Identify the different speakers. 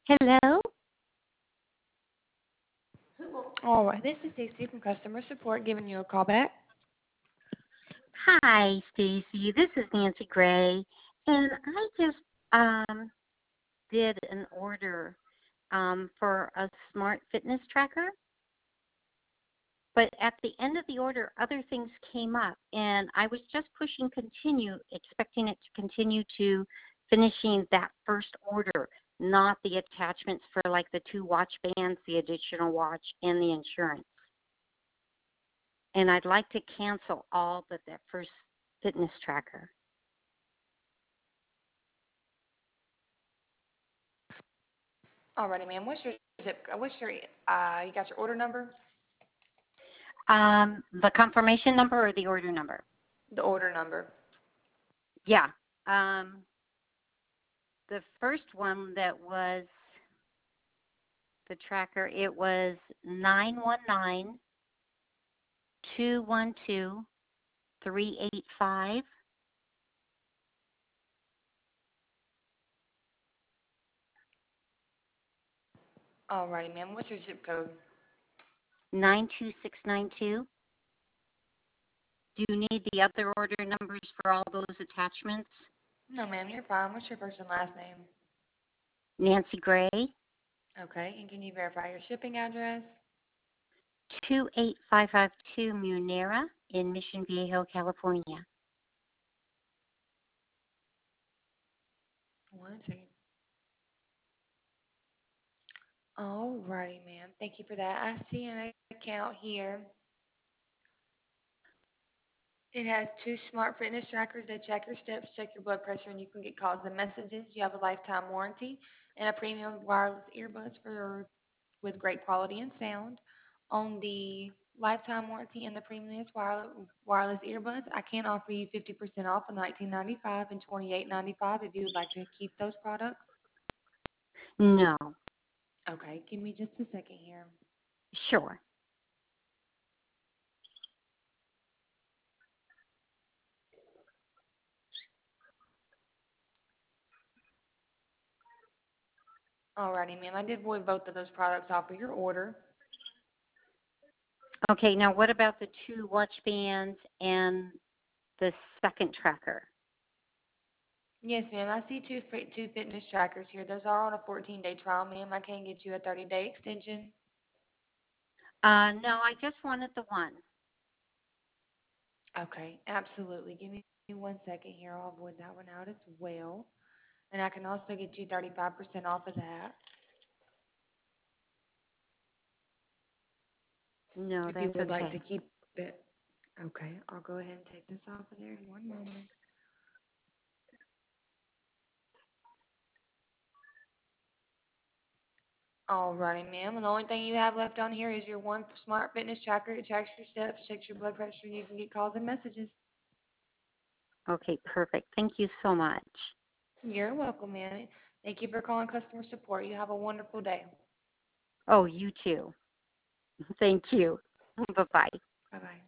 Speaker 1: Hello.
Speaker 2: All right, this is Stacy from customer support giving you a call back.
Speaker 1: Hi, Stacy. This is Nancy Gray, and I just did an order for a smart fitness tracker. But at the end of the order, other things came up, and I was just pushing continue, expecting it to continue to finishing that first order, not the attachments for like the two watch bands, the additional watch, and the insurance. And I'd like to cancel all but that first fitness tracker.
Speaker 2: Alrighty, ma'am. What's your zip? What's your you got your order number?
Speaker 1: The confirmation number or the order number?
Speaker 2: The order number.
Speaker 1: Yeah. Um, the first one that was the tracker, it was 919-212-385.
Speaker 2: Alrighty, ma'am. What's your zip code?
Speaker 1: 92692. Do you need the other order numbers for all those attachments?
Speaker 2: No, ma'am. You're fine. What's your first and last name?
Speaker 1: Nancy Gray,
Speaker 2: Okay, and can you verify your shipping address?
Speaker 1: 28552 Munera in Mission Viejo, California.
Speaker 2: One second. Alrighty, ma'am. Thank you for that. I see an account here. It has two smart fitness trackers that check your steps, check your blood pressure, and you can get calls and messages. You have a lifetime warranty and a premium wireless earbuds for with great quality and sound. On the lifetime warranty and the premium wireless earbuds, I can offer you 50% off of 19.95 and 28.95 if you would like to keep those products.
Speaker 1: No,
Speaker 2: Okay, give me just a second here.
Speaker 1: sure.
Speaker 2: Alrighty, ma'am. I did void both of those products off of your order.
Speaker 1: Okay, now what about the two watch bands and the second tracker?
Speaker 2: Yes, ma'am. I see two fitness trackers here. Those are on a 14-day trial, ma'am. I can get you a 30-day extension.
Speaker 1: No, I just wanted the one.
Speaker 2: Okay, absolutely. Give me 1 second here. I'll avoid that one out as well. And I can also get you 35% off of that
Speaker 1: No,
Speaker 2: if you
Speaker 1: that's
Speaker 2: would like to
Speaker 1: okay.
Speaker 2: keep it. Okay, I'll go ahead and take this off of there in 1 moment. Alrighty, ma'am. And the only thing you have left on here is your one smart fitness tracker. It tracks your steps, checks your blood pressure, and you can get calls and messages.
Speaker 1: Okay, perfect. Thank you so much.
Speaker 2: You're welcome, ma'am. Thank you for calling customer support. You have a wonderful day.
Speaker 1: Oh, you too. Thank you. Bye-bye.
Speaker 2: Bye bye.